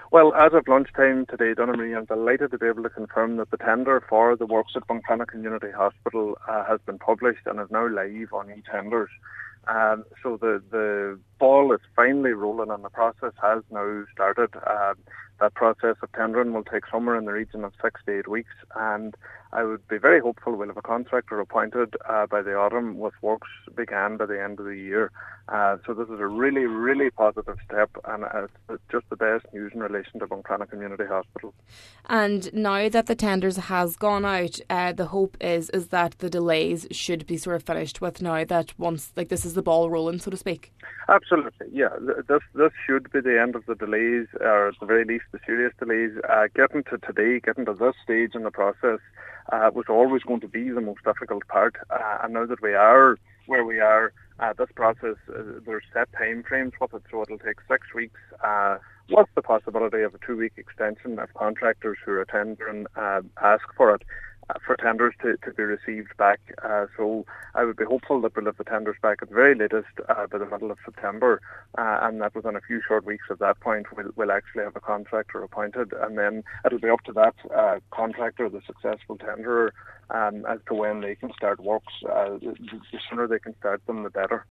Well, as of lunchtime today, Donna-Marie, I'm delighted to be able to confirm that the tender for the works at Buncrana Community Hospital has been published and is now live on eTenders. So the ball is finally rolling and the process has now started. That process of tendering will take somewhere in the region of 6 to 8 weeks, and I would be very hopeful we'll have a contractor appointed by the autumn, with works began by the end of the year. So this is a really, really positive step, and it's just the best news in relation to Buncrana Community Hospital. And now that the tenders has gone out, the hope is that the delays should be sort of finished with now that once, like, this is the ball rolling, so to speak. Absolutely, yeah. This should be the end of the delays, or at the very least the serious delays. Getting to today, getting to this stage in the process was always going to be the most difficult part. And now that we are where we are, this process, there's set time frames with it, so it'll take 6 weeks, with the possibility of a 2-week extension if contractors who are tendering ask for it, for tenders to be received back. So I would be hopeful that we'll have the tenders back at the very latest by the middle of September, and that within a few short weeks at that point we'll actually have a contractor appointed, and then it'll be up to that contractor, the successful tenderer, as to when they can start works. The sooner they can start them, the better.